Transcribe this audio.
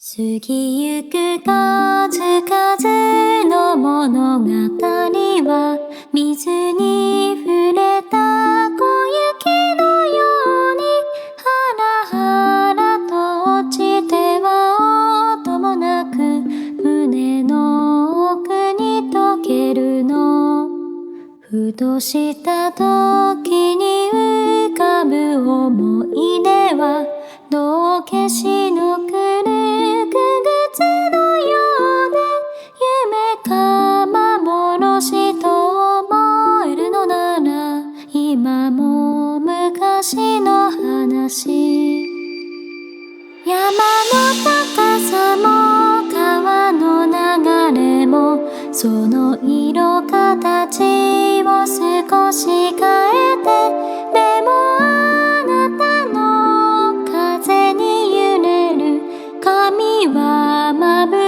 過ぎゆく数々の物語は水に触れた小雪のようにハラハラと落ちては音もなく胸の奥に溶けるの。ふとした時に浮かぶ思い出は道化師のくるく靴のようで夢か幻と思えるのなら今も昔の話。山の高さも川の流れもその色形を少し変えてでもあなたの風に揺れる髪は眩